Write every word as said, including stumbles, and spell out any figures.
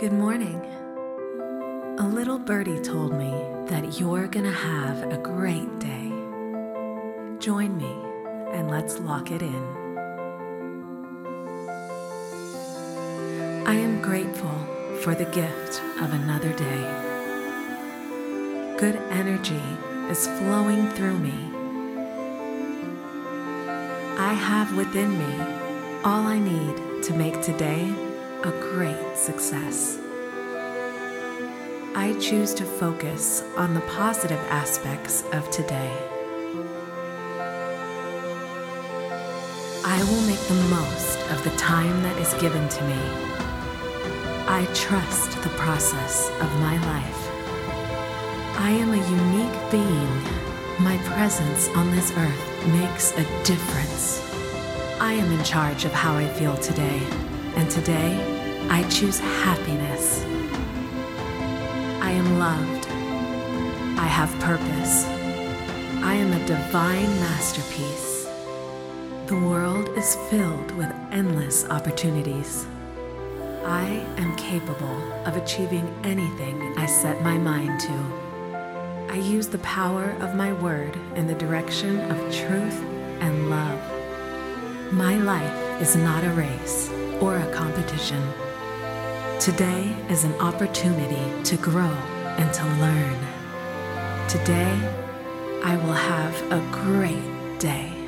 Good morning. A little birdie told me that you're gonna have a great day. Join me and let's lock it in. I am grateful for the gift of another day. Good energy is flowing through me. I have within me all I need to make today a great success. I choose to focus on the positive aspects of today. I will make the most of the time that is given to me. I trust the process of my life. I am a unique being. My presence on this earth makes a difference. I am in charge of how I feel today, and today I choose happiness. I am loved. I have purpose. I am a divine masterpiece. The world is filled with endless opportunities. I am capable of achieving anything I set my mind to. I use the power of my word in the direction of truth and love. My life is not a race or a competition. Today is an opportunity to grow and to learn. Today, I will have a great day.